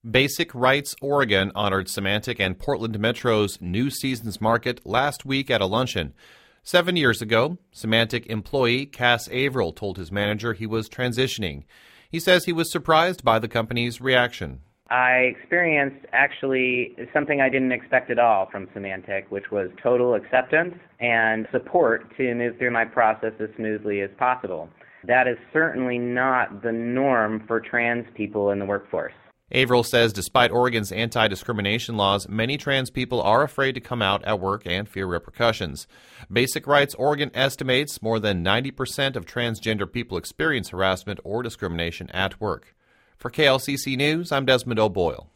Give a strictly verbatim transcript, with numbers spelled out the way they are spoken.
Basic Rights Oregon honored Symantec and Portland Metro's New Seasons Market last week at a luncheon. Seven years ago, Symantec employee Cass Averill told his manager he was transitioning. He says he was surprised by the company's reaction. I experienced actually something I didn't expect at all from Symantec, which was total acceptance and support to move through my process as smoothly as possible. That is certainly not the norm for trans people in the workforce. Averill says despite Oregon's anti-discrimination laws, many trans people are afraid to come out at work and fear repercussions. Basic Rights Oregon estimates more than ninety percent of transgender people experience harassment or discrimination at work. For K L C C News, I'm Desmond O'Boyle.